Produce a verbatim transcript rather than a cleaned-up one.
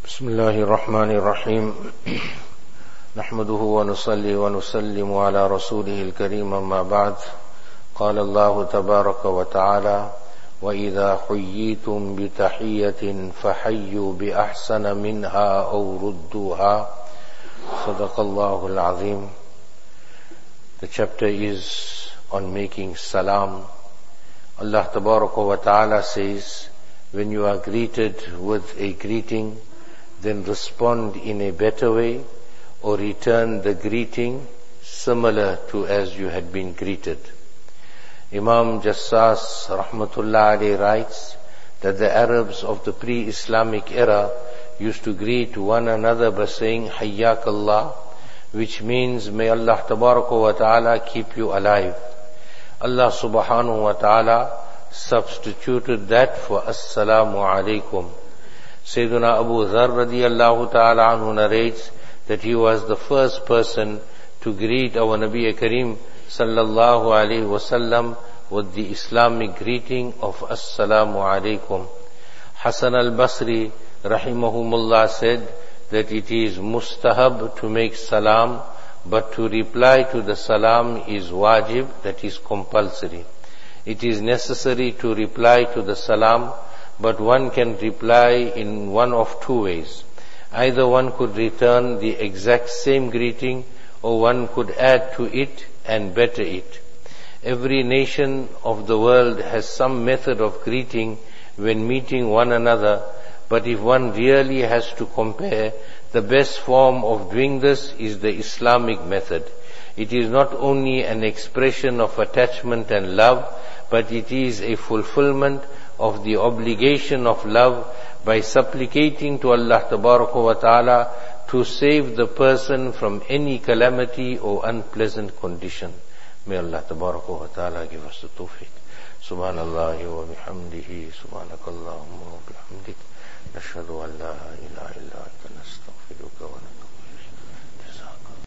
بسم الله الرحمن الرحيم نحمده ونصلي ونسلم على رسوله الكريم أما بعد قال الله تبارك وتعالى وإذا حييتم بتحية فحيوا بأحسن منها أو ردوها صدق الله العظيم. The chapter is on making salam. Allah Tabaraka wa Ta'ala says, when you are greeted with a greeting, then respond in a better way or return the greeting similar to as you had been greeted. Imam Jassas Rahmatullah alayhi writes that the Arabs of the pre-Islamic era used to greet one another by saying Hayyakallah, which means may Allah Tabaraka wa Ta'ala keep you alive. Allah Subhanahu wa Ta'ala substituted that for Assalamu alaikum. Sayyiduna Abu Dharr radiyallahu ta'ala anhu narrates that he was the first person to greet our Nabi Kareem sallallahu alayhi wasallam with the Islamic greeting of Assalamu alaikum. Hasan al-Basri rahimahumullah said that it is mustahab to make salam, but to reply to the salam is wajib, that is compulsory. It is necessary to reply to the salam, but one can reply in one of two ways. Either one could return the exact same greeting, or one could add to it and better it. Every nation of the world has some method of greeting when meeting one another, but if one really has to compare, the best form of doing this is the Islamic method. It is not only an expression of attachment and love, but it is a fulfillment of the obligation of love by supplicating to Allah Tabaraka wa Ta'ala to save the person from any calamity or unpleasant condition. May Allah Tabaraka wa Ta'ala give us the tawfiq. Subhanallah wa bihamdihi, subhanakallahumma wa bihamdik, nashhadu an la ilaha illa anta nastaghfiruka wa natubu.